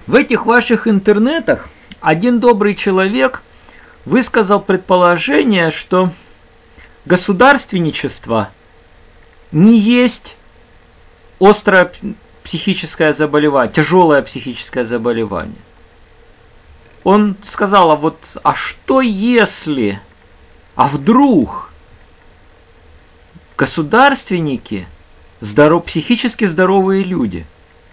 В этих ваших интернетах один добрый человек высказал предположение, что государственничество не есть острое психическое заболевание, тяжелое психическое заболевание. Он сказал, а что если, а вдруг государственники психически здоровые люди?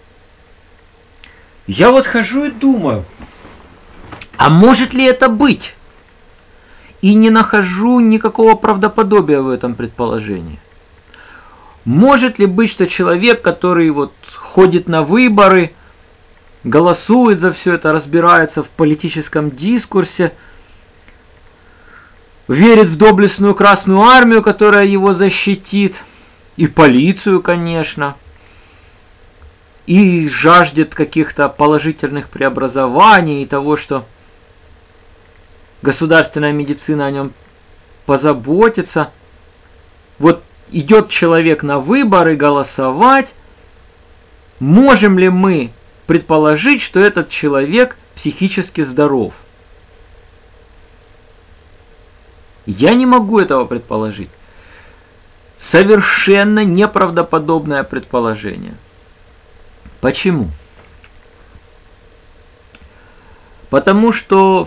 Я хожу и думаю, а может ли это быть? И не нахожу никакого правдоподобия в этом предположении. Может ли быть, что человек, который ходит на выборы, голосует за все это, разбирается в политическом дискурсе, верит в доблестную Красную Армию, которая его защитит, и полицию, конечно, и жаждет каких-то положительных преобразований и того, что государственная медицина о нем позаботится. Идет человек на выборы голосовать, можем ли мы предположить, что этот человек психически здоров? Я не могу этого предположить. Совершенно неправдоподобное предположение. Почему? Потому что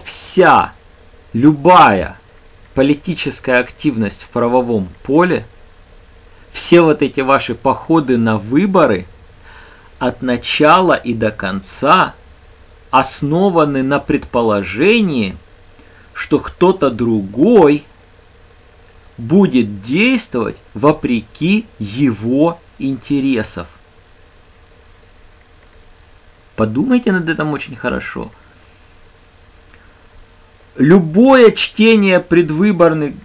любая политическая активность в правовом поле, все эти ваши походы на выборы от начала и до конца основаны на предположении, что кто-то другой будет действовать вопреки его интересов. Подумайте над этим очень хорошо. Любое чтение предвыборной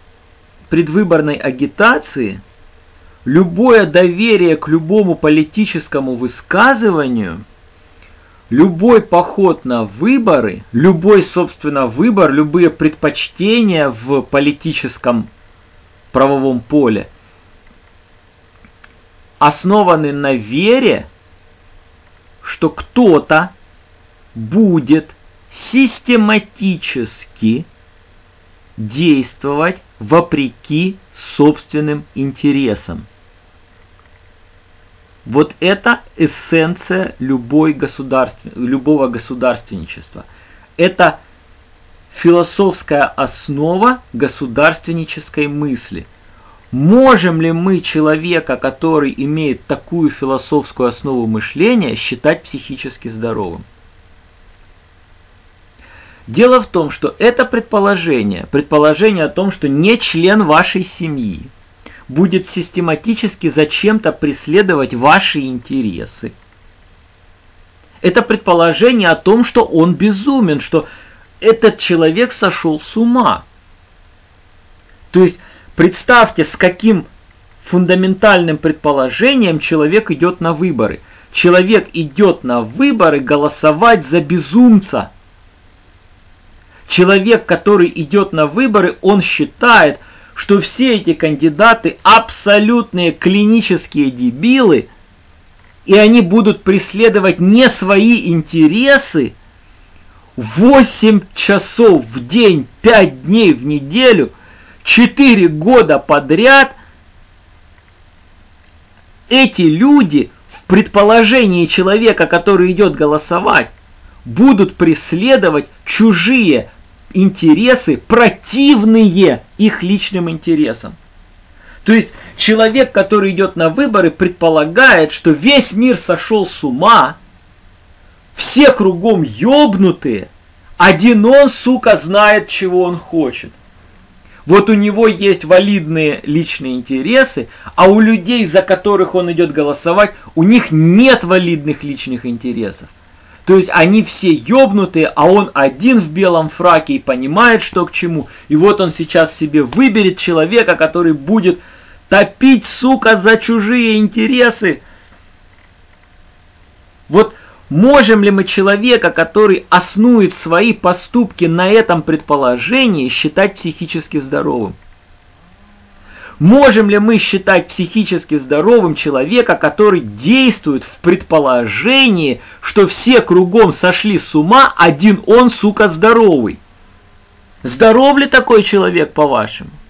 агитации, любое доверие к любому политическому высказыванию, любой поход на выборы, любой, собственно, выбор, любые предпочтения в политическом правовом поле основаны на вере, что кто-то будет систематически действовать вопреки собственным интересам. Это эссенция любого государственничества. Это философская основа государственнической мысли. Можем ли мы человека, который имеет такую философскую основу мышления, считать психически здоровым? Дело в том, что это предположение о том, что не член вашей семьи будет систематически зачем-то преследовать ваши интересы. Это предположение о том, что он безумен, что этот человек сошел с ума. То есть представьте, с каким фундаментальным предположением человек идет на выборы. Человек идет на выборы голосовать за безумца. Человек, который идет на выборы, он считает, что все эти кандидаты абсолютные клинические дебилы, и они будут преследовать не свои интересы 8 часов в день, 5 дней в неделю, 4 года подряд. Эти люди в предположении человека, который идет голосовать, будут преследовать чужие интересы, противные их личным интересам. То есть человек, который идет на выборы, предполагает, что весь мир сошел с ума, все кругом ёбнутые, один он, сука, знает, чего он хочет. У него есть валидные личные интересы, а у людей, за которых он идет голосовать, у них нет валидных личных интересов. То есть они все ёбнутые, а он один в белом фраке и понимает, что к чему. И он сейчас себе выберет человека, который будет топить, сука, за чужие интересы. Можем ли мы человека, который основывает свои поступки на этом предположении, считать психически здоровым? Можем ли мы считать психически здоровым человека, который действует в предположении, что все кругом сошли с ума, один он, сука, здоровый? Здоров ли такой человек, по-вашему?